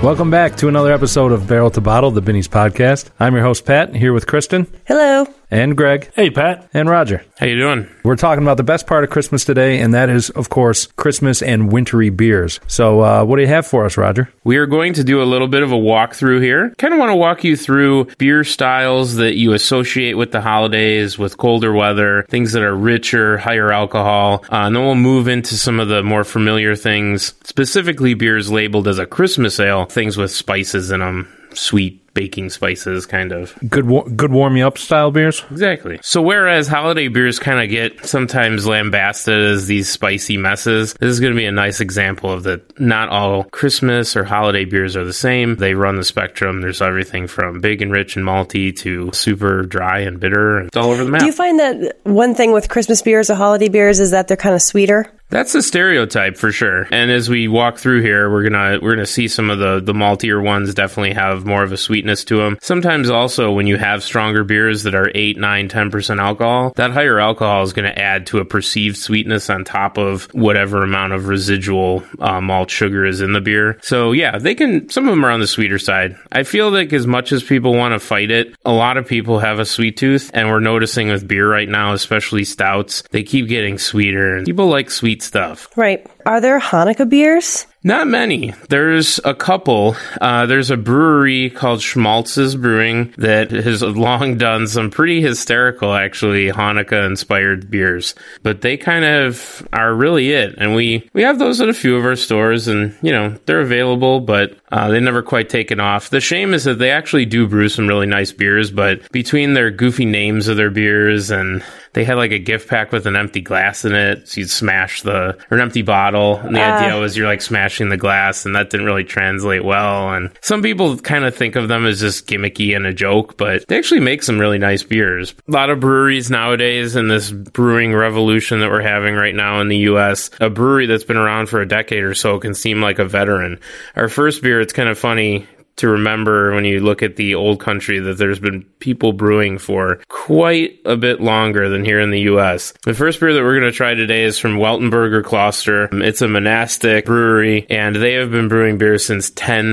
Welcome back to another episode of Barrel to Bottle, the Binny's podcast. I'm your host, Pat, here with Kristen. Hello. And Greg. Hey, Pat. And Roger. How you doing? We're talking about the best part of Christmas today, and that is, of course, Christmas and wintry beers. So what do you have for us, Roger? We are going to do a little bit of a walkthrough here. Kind of want to walk you through beer styles that you associate with the holidays, with colder weather, things that are richer, higher alcohol. And then we'll move into some of the more familiar things, specifically beers labeled as a Christmas ale, things with spices in them, sweet baking spices, kind of. Good warm-you-up style beers? Exactly. So whereas holiday beers kind of get sometimes lambasted as these spicy messes, this is going to be a nice example of that not all Christmas or holiday beers are the same. They run the spectrum. There's everything from big and rich and malty to super dry and bitter. It's all over the map. Do you find that one thing with Christmas beers or holiday beers is that they're kind of sweeter? That's a stereotype for sure. And as we walk through here, we're gonna see some of the maltier ones definitely have more of a sweetness to them. Sometimes also when you have stronger beers that are 8, 9, 10% alcohol, that higher alcohol is going to add to a perceived sweetness on top of whatever amount of residual malt sugar is in the beer. So yeah, some of them are on the sweeter side. I feel like as much as people want to fight it, a lot of people have a sweet tooth, and we're noticing with beer right now, especially stouts, they keep getting sweeter, and people like sweet stuff. Right. Are there Hanukkah beers? Not many. There's a couple. There's a brewery called Schmaltz's Brewing that has long done some pretty hysterical, actually, Hanukkah-inspired beers. But they kind of are really it. And we have those at a few of our stores, and, they're available, but they never quite taken off. The shame is that they actually do brew some really nice beers, but between their goofy names of their beers, and they had like a gift pack with an empty glass in it, so you'd smash or an empty bottle, and the idea was you're like smashing the glass, and that didn't really translate well. And some people kind of think of them as just gimmicky and a joke, but they actually make some really nice beers. A lot of breweries nowadays in this brewing revolution that we're having right now in the U.S., a brewery that's been around for a decade or so can seem like a veteran. Our first beer, it's kind of funny to remember when you look at the old country that there's been people brewing for quite a bit longer than here in the U.S. The first beer that we're going to try today is from Weltenberger Kloster. It's a monastic brewery, and they have been brewing beer since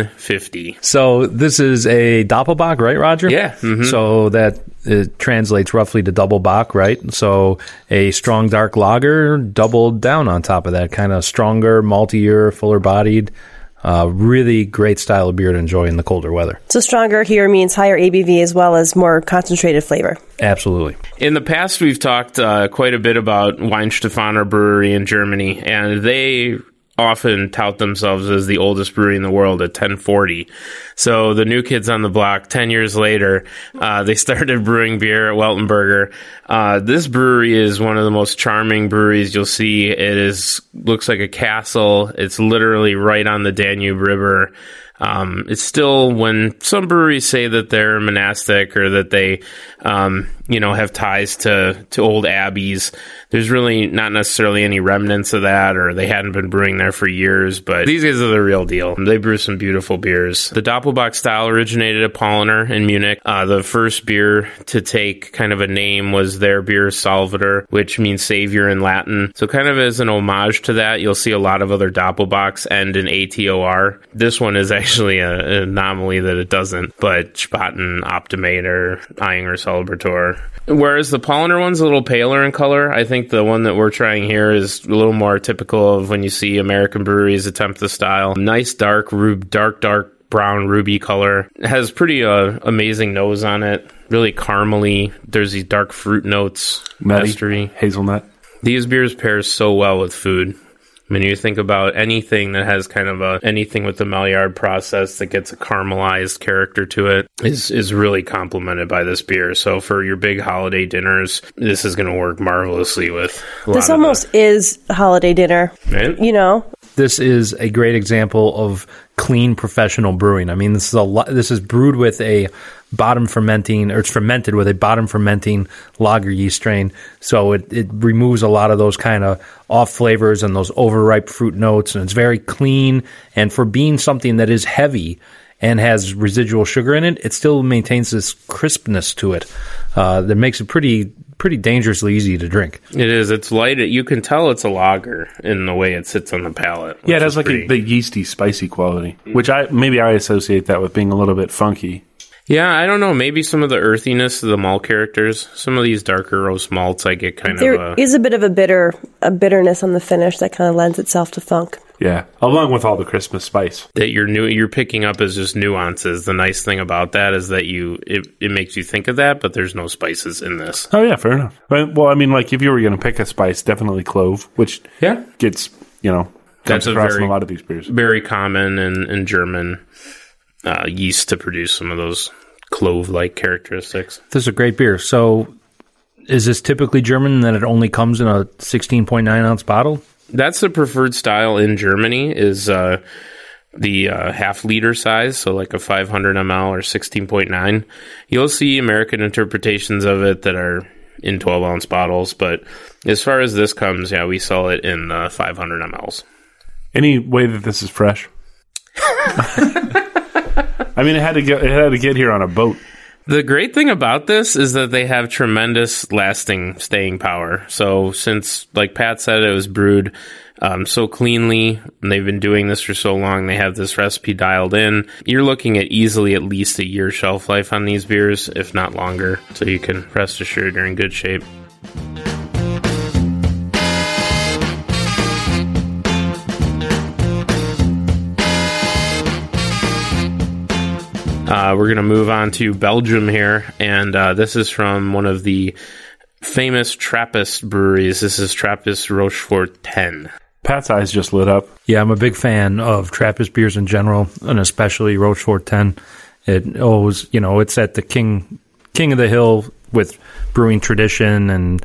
1050. So this is a Doppelbock, right, Roger? Yeah. Mm-hmm. So that it translates roughly to double bock, right? So a strong dark lager doubled down on top of that, kind of stronger, maltier, fuller bodied. Really great style of beer to enjoy in the colder weather. So stronger here means higher ABV as well as more concentrated flavor. Absolutely. In the past, we've talked quite a bit about Weihenstephaner Brewery in Germany, and they often tout themselves as the oldest brewery in the world at 1040. So the new kids on the block, 10 years later, they started brewing beer at Weltenberger. This brewery is one of the most charming breweries you'll see. It looks like a castle. It's literally right on the Danube River. It's still, when some breweries say that they're monastic or that they, have ties to old abbeys, there's really not necessarily any remnants of that, or they hadn't been brewing there for years, but these guys are the real deal. They brew some beautiful beers. The Doppelbock style originated at Paulaner in Munich. The first beer to take kind of a name was their beer Salvator, which means savior in Latin. So kind of as an homage to that, you'll see a lot of other Doppelbocks end in ATOR. This one is actually an anomaly that it doesn't, but Spaten, Optimator, Eyinger Celebrator. Whereas the Paulaner one's a little paler in color, I think the one that we're trying here is a little more typical of when you see American breweries attempt the style. Nice dark brown ruby color. It has pretty amazing nose on it. Really caramely. There's these dark fruit notes. Nutty, hazelnut. These beers pair so well with food. When you think about anything that has kind of anything with the Maillard process that gets a caramelized character to it is really complemented by this beer. So for your big holiday dinners, this is going to work marvelously with this almost is a holiday dinner, right? This is a great example of clean professional brewing. I mean, this is brewed with a bottom fermenting, or it's fermented with a bottom fermenting lager yeast strain. So it removes a lot of those kind of off flavors and those overripe fruit notes, and it's very clean. And for being something that is heavy and has residual sugar in it, it still maintains this crispness to it that makes it pretty pretty dangerously easy to drink. It is. It's light. You can tell it's a lager in the way it sits on the palate. Yeah, it has like the yeasty, spicy quality, which I associate that with being a little bit funky. Yeah, I don't know. Maybe some of the earthiness of the malt characters. Some of these darker roast malts, I get there is a bit of a bitterness on the finish that kind of lends itself to funk. Yeah, along with all the Christmas spice that you're picking up as just nuances. The nice thing about that is that it makes you think of that, but there's no spices in this. Oh yeah, fair enough. Well, I mean, like if you were going to pick a spice, definitely clove, which gets that's in a lot of these beers. Very common in German yeast to produce some of those clove-like characteristics. This is a great beer. So, is this typically German in that it only comes in a 16.9 ounce bottle? That's the preferred style in Germany, is the half-liter size, so like a 500 ml or 16.9. You'll see American interpretations of it that are in 12-ounce bottles, but as far as this comes, we sell it in 500 mLs. Any way that this is fresh? I mean, it had to get here on a boat. The great thing about this is that they have tremendous staying power. So since, like Pat said, it was brewed so cleanly, and they've been doing this for so long, they have this recipe dialed in. You're looking at easily at least a year shelf life on these beers, if not longer. So you can rest assured you're in good shape. We're going to move on to Belgium here, and this is from one of the famous Trappist breweries. This is Trappist Rochefort 10. Pat's eyes just lit up. Yeah, I'm a big fan of Trappist beers in general, and especially Rochefort 10. It always, it's at the king of the hill with brewing tradition, and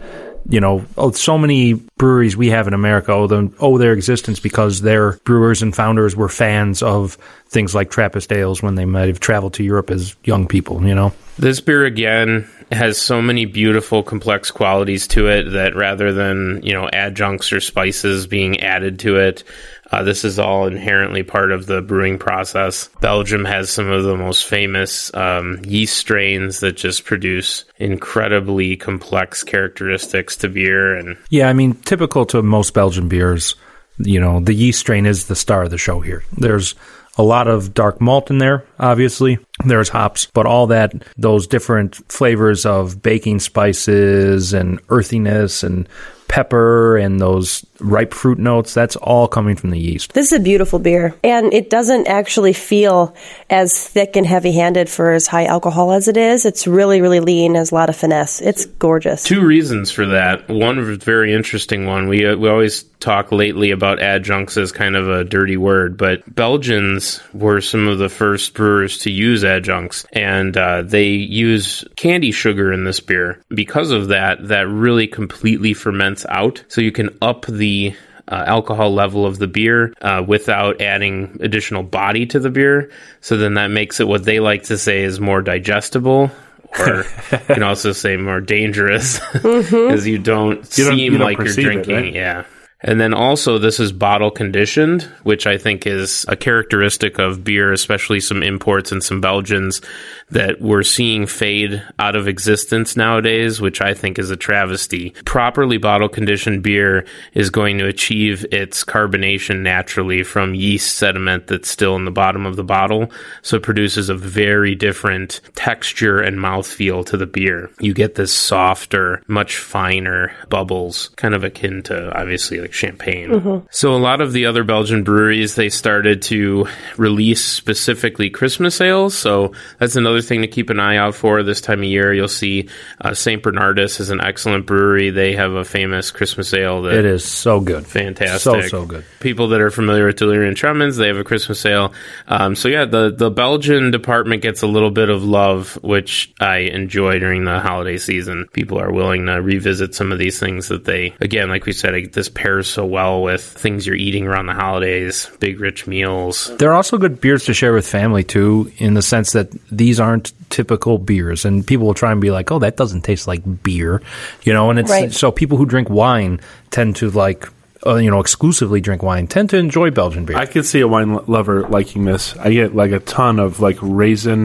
so many breweries we have in America owe their existence because their brewers and founders were fans of things like Trappist ales when they might have traveled to Europe as young people, This beer, again, has so many beautiful, complex qualities to it that rather than, adjuncts or spices being added to it, this is all inherently part of the brewing process. Belgium has some of the most famous yeast strains that just produce incredibly complex characteristics to beer. And yeah, I mean, typical to most Belgian beers, the yeast strain is the star of the show here. There's a lot of dark malt in there, obviously. There's hops, but those different flavors of baking spices and earthiness and pepper and those ripe fruit notes, that's all coming from the yeast. This is a beautiful beer, and it doesn't actually feel as thick and heavy-handed for as high alcohol as it is. It's really, really lean, has a lot of finesse. It's gorgeous. Two reasons for that. One very interesting one. We always talk lately about adjuncts as kind of a dirty word, but Belgians were some of the first brewers to use adjuncts, and they use candy sugar in this beer. Because of that really completely ferments out, so you can up the alcohol level of the beer without adding additional body to the beer. So then that makes it what they like to say is more digestible, or you can also say more dangerous, because you don't seem like you're drinking. Right? Yeah. And then also, this is bottle conditioned, which I think is a characteristic of beer, especially some imports and some Belgians that we're seeing fade out of existence nowadays, which I think is a travesty. Properly bottle conditioned beer is going to achieve its carbonation naturally from yeast sediment that's still in the bottom of the bottle. So it produces a very different texture and mouthfeel to the beer. You get this softer, much finer bubbles, kind of akin to, obviously, like champagne. Mm-hmm. So a lot of the other Belgian breweries, they started to release specifically Christmas ales. So that's another thing to keep an eye out for this time of year. You'll see St. Bernardus is an excellent brewery. They have a famous Christmas ale that it is so good. Fantastic. So good. People that are familiar with Delirium Tremens, they have a Christmas ale. So yeah, the Belgian department gets a little bit of love, which I enjoy during the holiday season. People are willing to revisit some of these things that they, again, like we said, this pairs so well with things you're eating around the holidays, big rich meals. They're also good beers to share with family too, in the sense that these aren't typical beers, and people will try and be like, oh, that doesn't taste like beer, and it's right. So people who drink wine tend to exclusively drink wine, tend to enjoy Belgian beer. I could see a wine lover liking this. I get like a ton of like raisin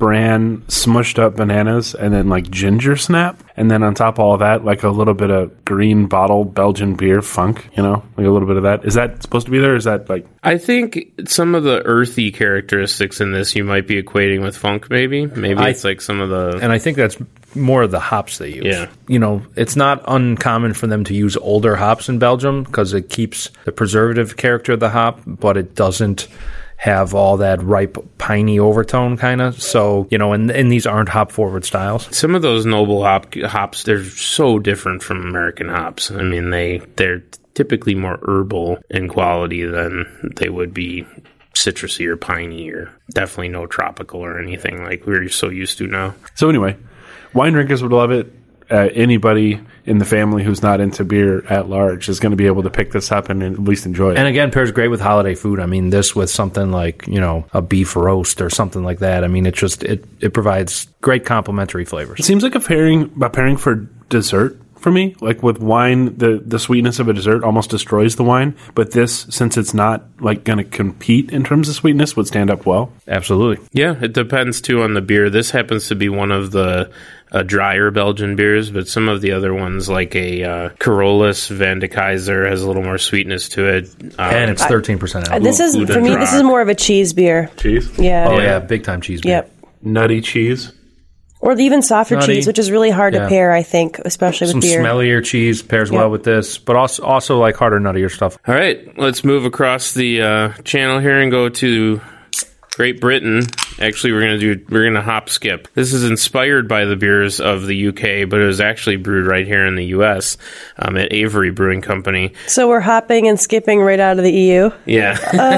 bran, smushed up bananas, and then like ginger snap. And then on top of all of that, like a little bit of green bottle Belgian beer funk, you know, like a little bit of that. Is that supposed to be there? Or is that like... I think some of the earthy characteristics in this you might be equating with funk, maybe. Maybe it's like some of the... And I think that's more of the hops they use. Yeah. You know, it's not uncommon for them to use older hops in Belgium because it keeps the preservative character of the hop, but it doesn't have all that ripe, piney overtone kind of. So, you know, and these aren't hop-forward styles. Some of those noble hops, they're so different from American hops. I mean, they're typically more herbal in quality than they would be citrusy or piney, or definitely no tropical or anything like we're so used to now. So anyway, wine drinkers would love it. Anybody in the family who's not into beer at large is going to be able to pick this up and at least enjoy it. And again, pairs great with holiday food. I mean, this with something like, you know, a beef roast or something like that. I mean, it just it provides great complementary flavors. It seems like a pairing for dessert for me. Like with wine, the sweetness of a dessert almost destroys the wine. But this, since it's not like going to compete in terms of sweetness, would stand up well. Absolutely. Yeah, it depends too on the beer. This happens to be one of the drier Belgian beers, but some of the other ones, like a Carolus Van de Keyser, has a little more sweetness to it. And it's 13% alcohol. This is, for me, this is more of a cheese beer. Cheese? Yeah. Oh, yeah, big time cheese beer. Yep. Nutty cheese? Or even softer Nutty. cheese, which is really hard to pair, I think, especially Some with beer. smellier cheese pairs well with this, but also like harder, nuttier stuff. All right, let's move across the channel here and go to Great Britain. Actually, we're gonna hop skip. This is inspired by the beers of the UK, but it was actually brewed right here in the US at Avery Brewing Company. So we're hopping and skipping right out of the EU? Yeah.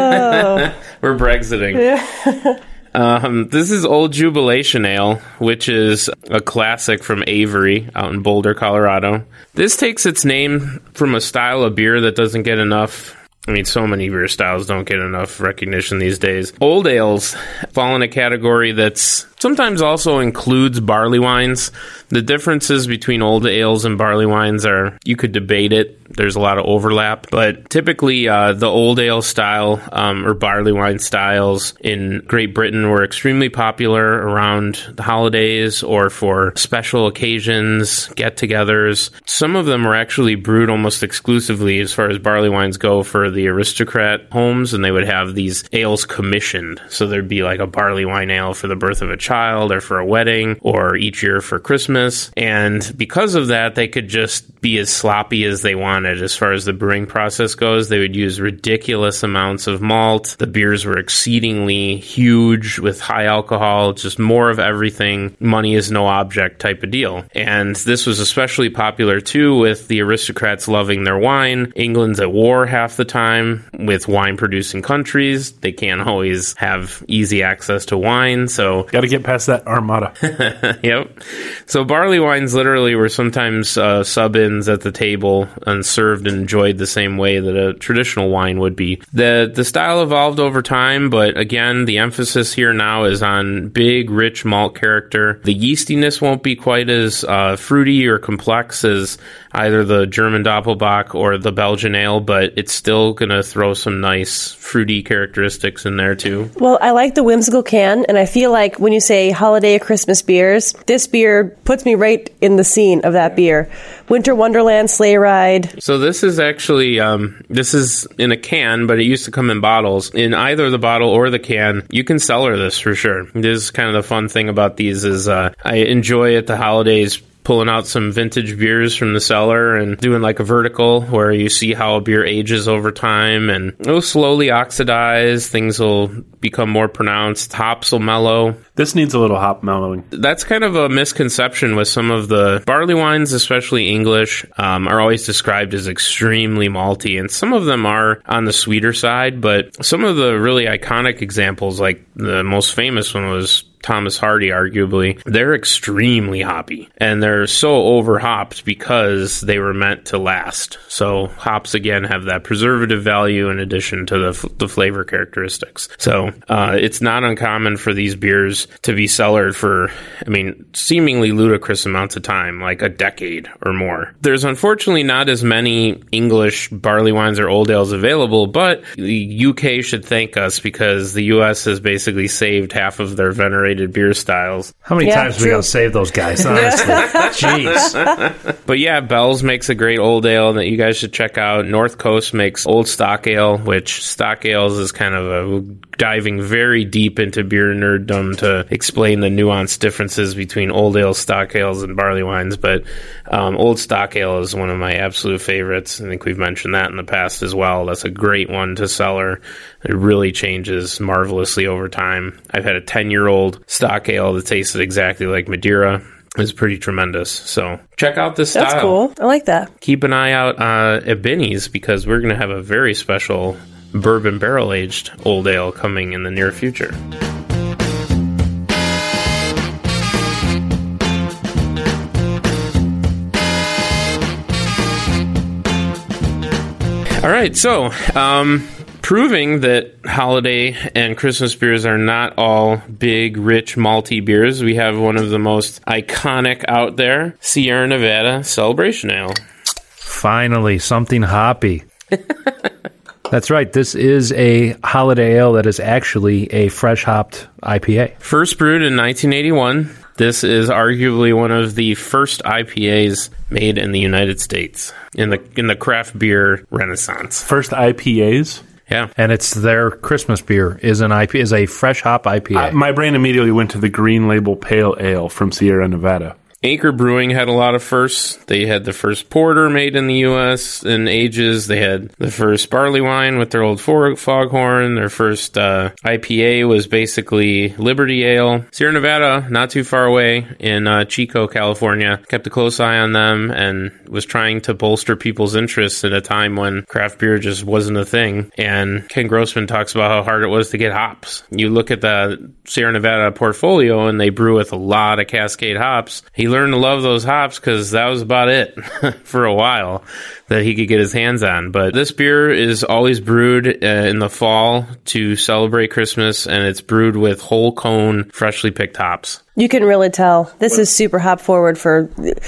Oh. We're Brexiting. Yeah. This is Old Jubilation Ale, which is a classic from Avery out in Boulder, Colorado. This takes its name from a style of beer that doesn't get enough... I mean, so many beer styles don't get enough recognition these days. Old ales fall in a category that's sometimes also includes barley wines. The differences between old ales and barley wines are, you could debate it. There's a lot of overlap, but typically the old ale style or barley wine styles in Great Britain were extremely popular around the holidays or for special occasions, get-togethers. Some of them were actually brewed almost exclusively, as far as barley wines go, for the aristocrat homes, and they would have these ales commissioned. So there'd be like a barley wine ale for the birth of a child or for a wedding or each year for Christmas. And because of that, they could just be as sloppy as they wanted. As far as the brewing process goes, they would use ridiculous amounts of malt. The beers were exceedingly huge with high alcohol, just more of everything. Money is no object type of deal. And this was especially popular too with the aristocrats loving their wine. England's at war half the time with wine producing countries. They can't always have easy access to wine, so got to get past that armada. Yep. So barley wines literally were sometimes sub-ins at the table and served and enjoyed the same way that a traditional wine would be. The style evolved over time, but again, the emphasis here now is on big, rich malt character. The yeastiness won't be quite as fruity or complex as either the German Doppelbock or the Belgian ale, but it's still going to throw some nice fruity characteristics in there too. Well, I like the whimsical can, and I feel like when you say holiday or Christmas beers, this beer puts me right in the scene of that beer. Winter Wonderland, Sleigh Ride. So this is actually, this is in a can, but it used to come in bottles. In either the bottle or the can, you can cellar this for sure. This is kind of the fun thing about these is I enjoy at the holidays pulling out some vintage beers from the cellar and doing like a vertical where you see how a beer ages over time and it'll slowly oxidize. Things will become more pronounced. Hops will mellow. This needs a little hop mellowing. That's kind of a misconception with some of the barley wines, especially English, are always described as extremely malty, and some of them are on the sweeter side, but some of the really iconic examples, like the most famous one was Thomas Hardy, arguably, they're extremely hoppy, and they're so over hopped because they were meant to last. So hops, again, have that preservative value in addition to the flavor characteristics. So it's not uncommon for these beers to be cellared for, I mean, seemingly ludicrous amounts of time, like a decade or more. There's unfortunately not as many English barley wines or old ales available, but the UK should thank us because the US has basically saved half of their venerated underrated beer styles. How many Yeah, times we true. got to save those guys? Honestly. Jeez. But yeah, Bell's makes a great old ale that you guys should check out. North Coast makes Old Stock Ale, which Stock Ales is kind of diving very deep into beer nerddom to explain the nuanced differences between old ales, stock ales, and barley wines. But Old Stock Ale is one of my absolute favorites. I think we've mentioned that in the past as well. That's a great one to cellar. It really changes marvelously over time. I've had a 10-year-old stock ale that tasted exactly like Madeira. It's pretty tremendous. So check out this style. That's cool. I like that. Keep an eye out at Binny's because we're going to have a very special bourbon barrel-aged old ale coming in the near future. All right, so proving that holiday and Christmas beers are not all big, rich, malty beers, we have one of the most iconic out there, Sierra Nevada Celebration Ale. Finally, something hoppy. That's right. This is a holiday ale that is actually a fresh hopped IPA. First brewed in 1981. This is arguably one of the first IPAs made in the United States in the craft beer renaissance. First IPAs. Yeah. And it's their Christmas beer is a fresh hop IPA. My brain immediately went to the Green Label Pale Ale from Sierra Nevada. Anchor Brewing had a lot of firsts. They had the first porter made in the U.S. in ages. They had the first barley wine with their old foghorn. Their first IPA was basically Liberty Ale. Sierra Nevada, not too far away in Chico, California, kept a close eye on them and was trying to bolster people's interests at a time when craft beer just wasn't a thing. And Ken Grossman talks about how hard it was to get hops. You look at the Sierra Nevada portfolio and they brew with a lot of Cascade hops. He learned to love those hops because that was about it for a while that he could get his hands on. But this beer is always brewed in the fall to celebrate Christmas, and it's brewed with whole cone, freshly picked hops. You can really tell. This is super hop forward for,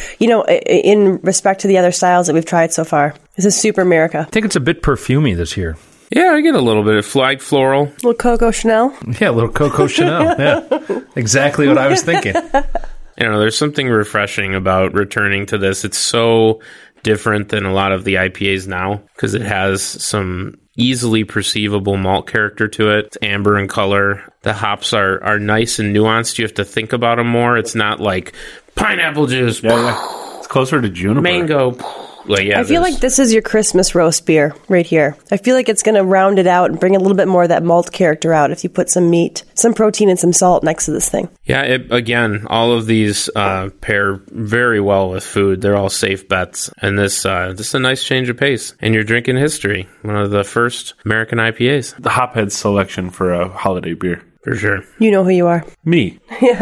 in respect to the other styles that we've tried so far. This is super America. I think it's a bit perfumey this year. Yeah, I get a little bit of flag floral. A little Coco Chanel. Yeah, a little Coco Chanel. Yeah, exactly what I was thinking. There's something refreshing about returning to this. It's so different than a lot of the IPAs now because it has some easily perceivable malt character to it. It's amber in color. The hops are nice and nuanced. You have to think about them more. It's not like pineapple juice. Yeah. It's closer to juniper. Mango. I feel like this is your Christmas roast beer right here. I feel like it's going to round it out and bring a little bit more of that malt character out if you put some meat, some protein, and some salt next to this thing. Yeah, again, all of these pair very well with food. They're all safe bets. And this is a nice change of pace. And you're drinking history, one of the first American IPAs. The Hophead selection for a holiday beer. For sure. You know who you are. Me.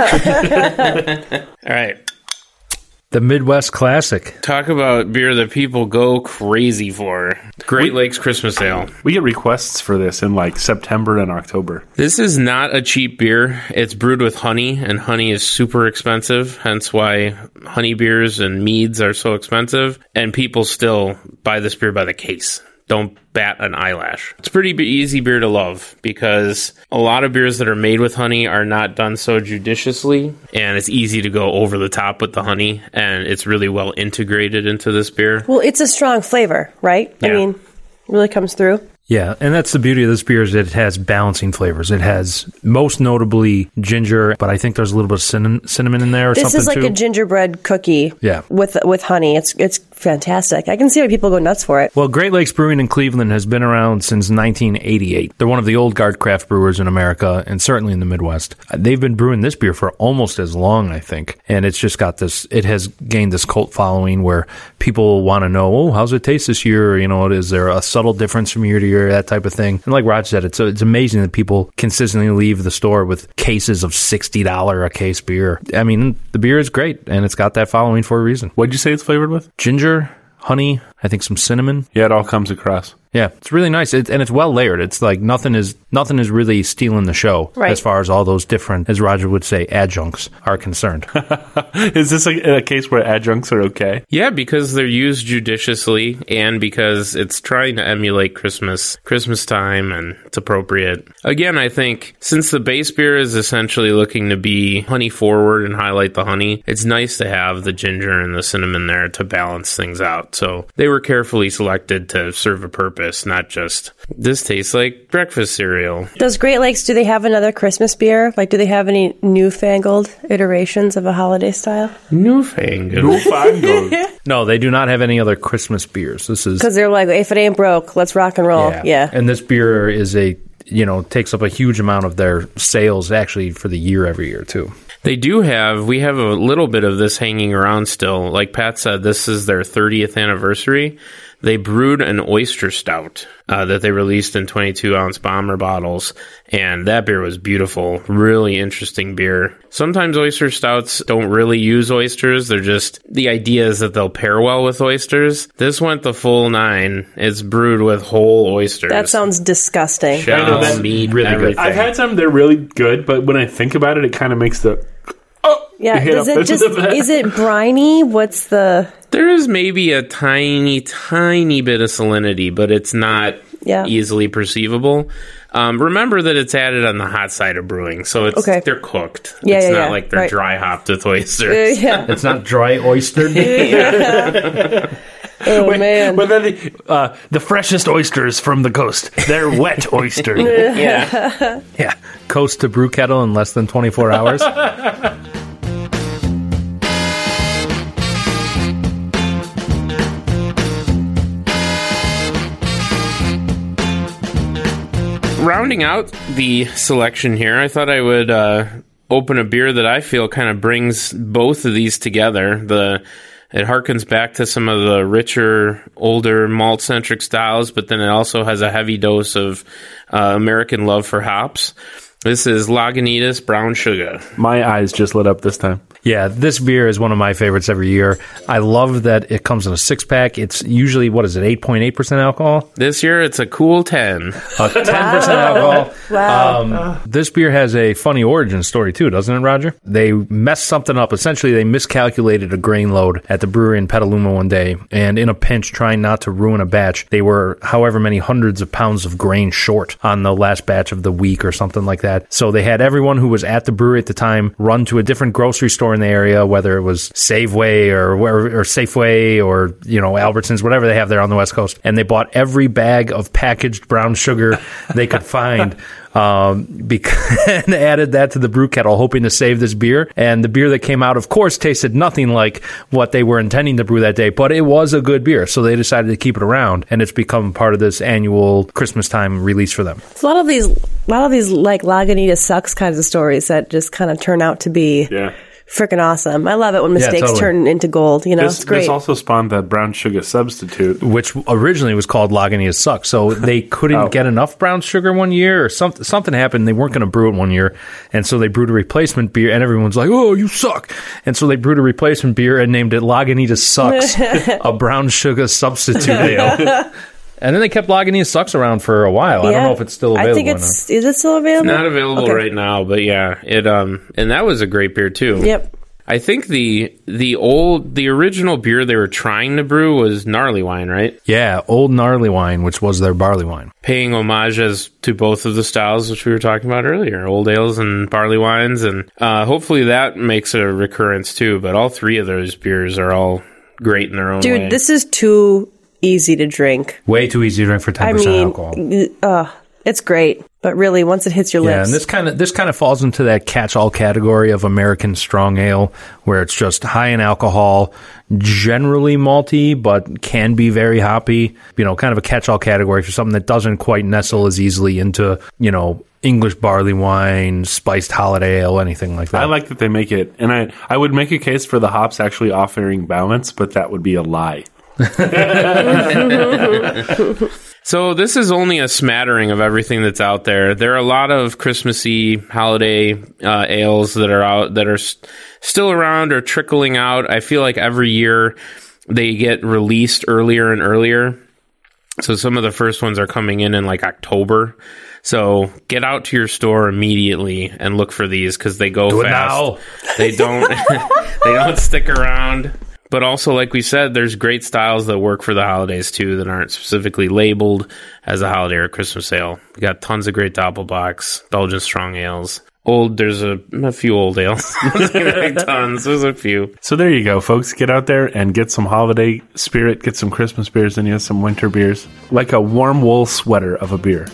All right. The Midwest Classic. Talk about beer that people go crazy for. Great Lakes Christmas Ale. We get requests for this in like September and October. This is not a cheap beer. It's brewed with honey, and honey is super expensive, hence why honey beers and meads are so expensive. And people still buy this beer by the case. Don't bat an eyelash. It's a pretty easy beer to love because a lot of beers that are made with honey are not done so judiciously, and it's easy to go over the top with the honey, and it's really well integrated into this beer. Well, it's a strong flavor, right? Yeah. I mean, it really comes through. Yeah, and that's the beauty of this beer is that it has balancing flavors. It has most notably ginger, but I think there's a little bit of cinnamon in there or This something is like too. a gingerbread cookie with honey. It's fantastic. I can see why people go nuts for it. Well, Great Lakes Brewing in Cleveland has been around since 1988. They're one of the old guard craft brewers in America and certainly in the Midwest. They've been brewing this beer for almost as long, I think. And it's just got this, it has gained this cult following where people want to know, oh, how's it taste this year? Is there a subtle difference from year to year? That type of thing. And like Raj said, it's amazing that people consistently leave the store with cases of $60 a case beer. I mean, the beer is great and it's got that following for a reason. What'd you say it's flavored with? Ginger, honey, I think some cinnamon. Yeah, it all comes across. Yeah, it's really nice. And it's well layered. It's like nothing is nothing is really stealing the show Right. as far as all those different, as Roger would say, adjuncts are concerned. Is this a case where adjuncts are okay? Yeah, because they're used judiciously and because it's trying to emulate Christmas time, and it's appropriate. Again, I think since the base beer is essentially looking to be honey forward and highlight the honey, it's nice to have the ginger and the cinnamon there to balance things out. So they were carefully selected to serve a purpose, not just, this tastes like breakfast cereal. Does Great Lakes, do they have another Christmas beer? Like, do they have any newfangled iterations of a holiday style? Newfangled. No, they do not have any other Christmas beers. This is Because they're like, if it ain't broke, let's rock and roll. Yeah. And this beer is takes up a huge amount of their sales actually for the year every year too. We have a little bit of this hanging around still. Like Pat said, this is their 30th anniversary. They brewed an oyster stout that they released in 22-ounce bomber bottles, and that beer was beautiful. Really interesting beer. Sometimes oyster stouts don't really use oysters. They're just, the idea is that they'll pair well with oysters. This went the full 9. It's brewed with whole oysters. That sounds disgusting. Shell, meat, really good. everything. I've had some, they're really good, but when I think about it, it kind of makes Yeah, hit is it briny? What's the... There is maybe a tiny bit of salinity, but it's not easily perceivable. Remember that it's added on the hot side of brewing, so they're cooked. It's not like they're dry hopped with oysters. It's not dry oystered. Man. But then the freshest oysters from the coast, they're wet oystered. Yeah, coast to brew kettle in less than 24 hours. Rounding out the selection here, I thought I would open a beer that I feel kind of brings both of these together. It harkens back to some of the richer, older malt-centric styles, but then it also has a heavy dose of American love for hops. This is Lagunitas Brown Sugar. My eyes just lit up this time. Yeah, this beer is one of my favorites every year. I love that it comes in a 6-pack. It's usually, 8.8% alcohol? This year, it's a cool 10. 10% alcohol. Wow. This beer has a funny origin story, too, doesn't it, Roger? They messed something up. Essentially, they miscalculated a grain load at the brewery in Petaluma one day, and in a pinch, trying not to ruin a batch, they were however many hundreds of pounds of grain short on the last batch of the week or something like that. So they had everyone who was at the brewery at the time run to a different grocery store in the area, whether it was Safeway or Safeway or Albertsons, whatever they have there on the West Coast, and they bought every bag of packaged brown sugar they could find. And added that to the brew kettle, hoping to save this beer. And the beer that came out, of course, tasted nothing like what they were intending to brew that day, but it was a good beer. So they decided to keep it around, and it's become part of this annual Christmas time release for them. A lot of these like Lagunitas sucks kinds of stories that just kind of turn out to be freaking awesome. I love it when mistakes turn into gold. It's great. This also spawned that brown sugar substitute, which originally was called Lagunitas Sucks. So they couldn't get enough brown sugar one year, or something happened. They weren't going to brew it one year, and so they brewed a replacement beer. And everyone's like, "Oh, you suck!" And so they brewed a replacement beer and named it Lagunitas Sucks, a brown sugar substitute ale. And then they kept Lagunitas Sucks around for a while. I don't know if it's still available. I think is it still available? Not available right now, but yeah, it and that was a great beer too. Yep. I think the original beer they were trying to brew was Gnarly Wine, right? Yeah, Old Gnarly Wine, which was their barley wine. Paying homages to both of the styles which we were talking about earlier, old ales and barley wines, and hopefully that makes a recurrence too. But all three of those beers are all great in their own way. Dude, this is too easy to drink. Way too easy to drink for 10% alcohol. It's great, but really, once it hits your lips. Yeah, and this kind of falls into that catch-all category of American strong ale, where it's just high in alcohol, generally malty, but can be very hoppy. Kind of a catch-all category for something that doesn't quite nestle as easily into, English barley wine, spiced holiday ale, anything like that. I like that they make it, and I would make a case for the hops actually offering balance, but that would be a lie. So this is only a smattering of everything that's out there. There are a lot of Christmassy holiday ales that are out, that are still around or trickling out. I feel like every year they get released earlier and earlier. So some of the first ones are coming in like October. So get out to your store immediately and look for these because they go fast. They don't they don't stick around. But also, like we said, there's great styles that work for the holidays too that aren't specifically labeled as a holiday or Christmas ale. We got tons of great Doppelbocks, Belgian strong ales. There's a few old ales. Tons. There's a few. So there you go, folks. Get out there and get some holiday spirit. Get some Christmas beers in you, some winter beers. Like a warm wool sweater of a beer.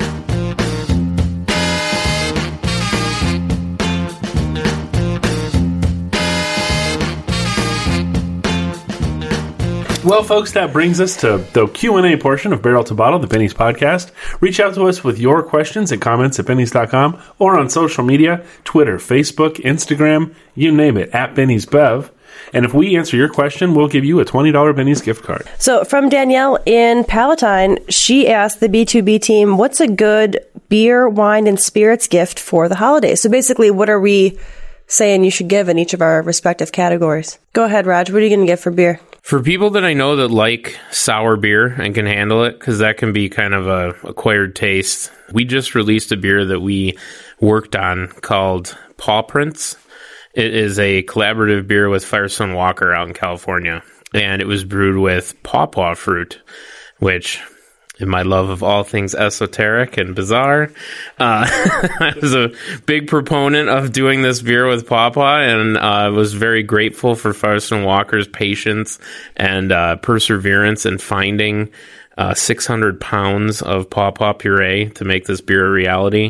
Well, folks, that brings us to the Q&A portion of Barrel to Bottle, the Benny's podcast. Reach out to us with your questions and comments at bennys.com or on social media, Twitter, Facebook, Instagram, you name it, at Benny's Bev. And if we answer your question, we'll give you a $20 Benny's gift card. So from Danielle in Palatine, she asked the B2B team, what's a good beer, wine, and spirits gift for the holidays? So basically, what are we saying you should give in each of our respective categories? Go ahead, Raj. What are you going to give for beer? For people that I know that like sour beer and can handle it, because that can be kind of a acquired taste, we just released a beer that we worked on called Paw Prints. It is a collaborative beer with Firestone Walker out in California, and it was brewed with pawpaw fruit, which, in my love of all things esoteric and bizarre, I was a big proponent of doing this beer with pawpaw, and was very grateful for Firestone Walker's patience and perseverance in finding 600 pounds of pawpaw puree to make this beer a reality.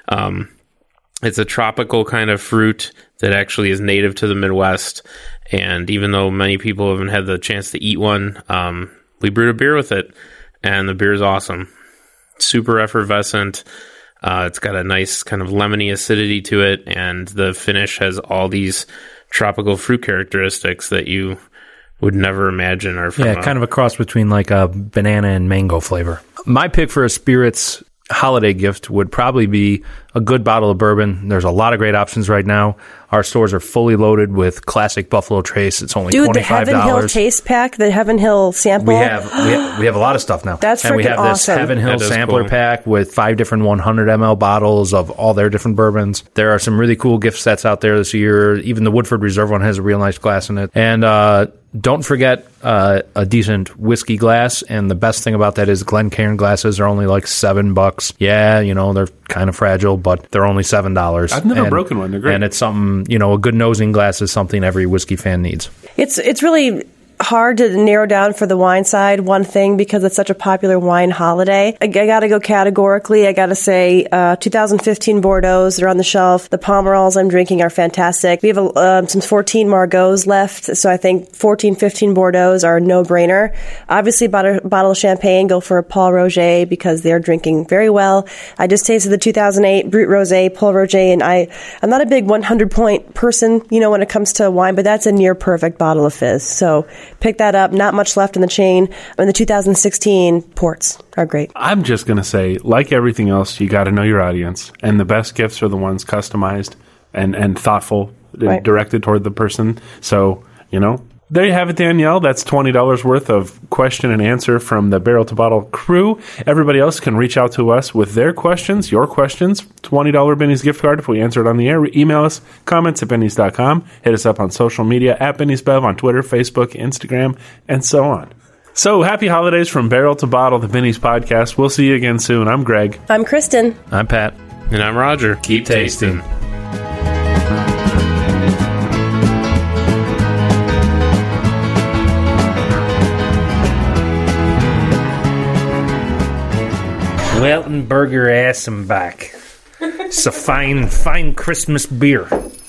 It's a tropical kind of fruit that actually is native to the Midwest, and even though many people haven't had the chance to eat one, we brewed a beer with it. And the beer is awesome. Super effervescent. It's got a nice kind of lemony acidity to it. And the finish has all these tropical fruit characteristics that you would never imagine are from kind of a cross between like a banana and mango flavor. My pick for a spirits holiday gift would probably be a good bottle of bourbon. There's a lot of great options right now. Our stores are fully loaded with classic Buffalo Trace. It's only $25. The Heaven Hill taste pack, the Heaven Hill sample. We have a lot of stuff now. That's freaking awesome. And we have this Heaven Hill sampler pack with 5 different 100 ml bottles of all their different bourbons. There are some really cool gift sets out there this year. Even the Woodford Reserve one has a real nice glass in it. And don't forget a decent whiskey glass. And the best thing about that is Glencairn glasses are only like $7. Yeah, they're kind of fragile, but they're only $7. I've never broken one. They're great. And it's something, a good nosing glass is something every whiskey fan needs. It's really hard to narrow down for the wine side one thing because it's such a popular wine holiday. I got to go categorically. I got to say 2015 Bordeaux's are on the shelf. The Pomerols I'm drinking are fantastic. We have some 14 Margots left, so I think 14, 15 Bordeaux's are a no-brainer. Obviously, bottle of champagne, go for a Paul Roger because they're drinking very well. I just tasted the 2008 Brut Rosé, Paul Roger, and I'm not a big 100-point person, when it comes to wine, but that's a near-perfect bottle of fizz. So pick that up. Not much left in the chain. And the 2016 ports are great. I'm just going to say, like everything else, you got to know your audience. And the best gifts are the ones customized and thoughtful, right, directed toward the person. So, there you have it, Danielle. That's $20 worth of question and answer from the Barrel to Bottle crew. Everybody else can reach out to us with their questions, your questions. $20 Benny's gift card if we answer it on the air. Email us, comments at bennys.com. Hit us up on social media at Benny's Bev on Twitter, Facebook, Instagram, and so on. So, happy holidays from Barrel to Bottle, the Benny's podcast. We'll see you again soon. I'm Greg. I'm Kristen. I'm Pat. And I'm Roger. Keep tasting. Weltenberger Assenbach. It's a fine Christmas beer.